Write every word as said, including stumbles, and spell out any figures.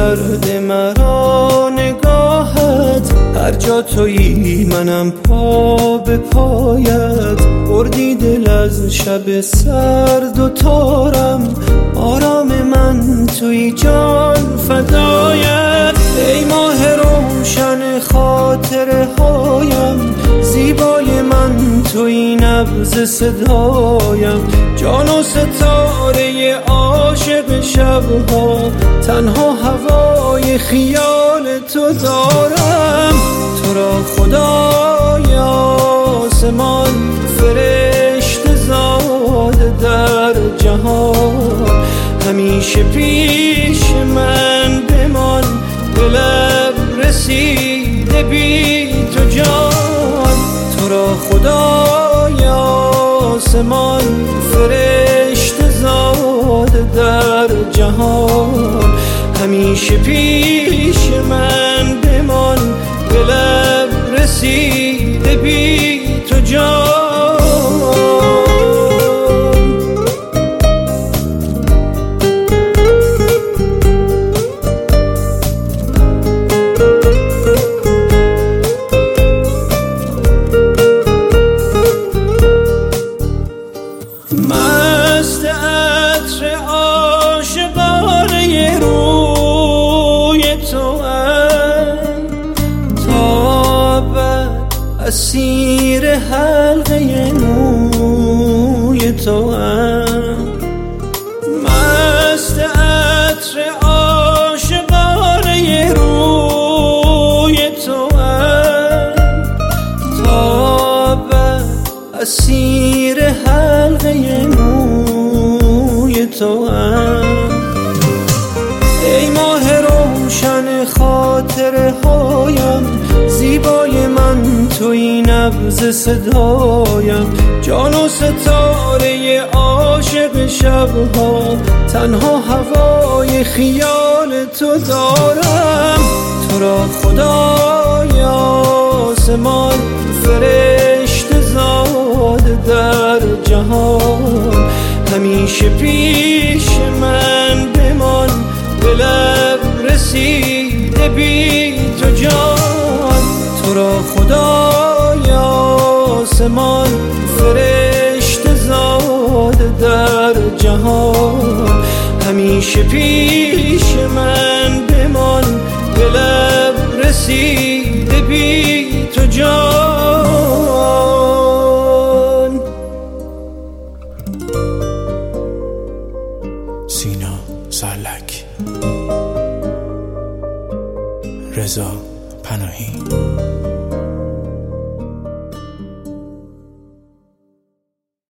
کرده مرا نگاهت، هر جا تویی منم پا به پایت. بردی دل از شب سرد و تارم، آرام من توی جان فدایت. ای ماه روشن خاطره هایم، زیبای من توی نبض صدایم. جان و ستاره عاشق شبها، تنها هوای خیال تو دارم. تو را خدای آسمان فرشته زاده در جهان، همیشه پیش من بمان. دلم رسیده بی تو جان، تو را خدای آسمان فرشته زاده در جهان، همیشه پیش من بمان. دلم رسیده بی تو جان. مست عطر عاشقانه روی تو ام، تا بعد اسیر حلقه موی تو ام. مست عطر عاشقانه روی تو ام، تا بعد اسیر حلقه موی تو ام. ای ماه روشن خاطره هایم، زیبای من توی نبض صدایم. جان و ستاره عاشق شبها، تنها هوای خیال تو دارم. تو را خدای آسمان فرشته زاده در جهان، همیشه پیش من بمان. دلم رسیده بی تو جان، تو را خدای آسمان فرشته زاده در جهان، همیشه پیش من بمان. دلم رسیده بی تو جان. سینا سالک، رضا پناهی.